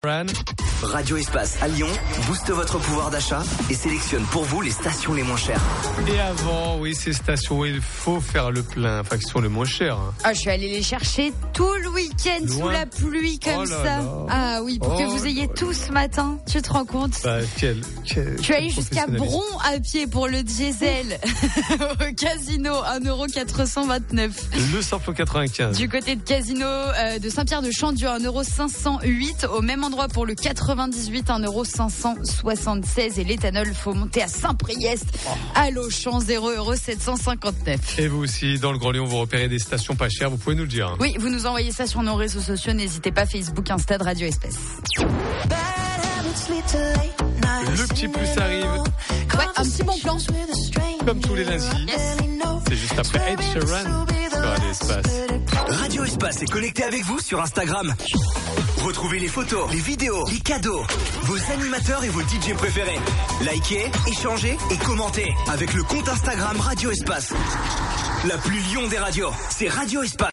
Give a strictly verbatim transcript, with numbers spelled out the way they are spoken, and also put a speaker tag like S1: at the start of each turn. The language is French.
S1: Radio Espace à Lyon booste votre pouvoir d'achat et sélectionne pour vous les stations les moins chères.
S2: Et avant, oui, ces stations où il faut faire le plein, enfin qui sont les moins chères.
S3: Ah, je suis allée les chercher tout le week-end
S2: Loin.
S3: sous la pluie comme
S2: Oh là
S3: ça.
S2: là.
S3: Ah oui, pour
S2: Oh
S3: que vous ayez
S2: là
S3: tout ce matin, tu te rends compte?
S2: Bah, quel, quel,
S3: Je suis allée jusqu'à
S2: professionnalisme.
S3: Bron à pied pour le diesel au Casino, un euro quatre cent vingt-neuf.
S2: Le samplon quatre-vingt-quinze.
S3: Du côté de Casino euh, de Saint-Pierre-de-Chandieu, un euro cinq cent huit. Au même endroit pour le quatre-vingt-dix-huit, un euro cinq cent soixante-seize. Et l'éthanol, faut monter à Saint-Priest, à l'Auchan, zéro euro sept cent cinquante-neuf.
S2: Et vous aussi, dans le Grand Lyon, vous repérez des stations pas chères, vous pouvez nous le dire.
S3: Oui, vous nous envoyez ça sur nos réseaux sociaux. N'hésitez pas, Facebook, Insta de Radio Espace.
S2: Le petit plus arrive,
S3: Ouais, un petit bon plan.
S2: comme tous les lundis.
S3: Yes.
S2: C'est juste après Ed Sheeran sur Radio Espace.
S1: Radio Espace est connecté avec vous sur Instagram. Retrouvez les photos, les vidéos, les cadeaux, vos animateurs et vos D J préférés. Likez, échangez et commentez avec le compte Instagram Radio Espace. La plus Lyon des radios, c'est Radio Espace.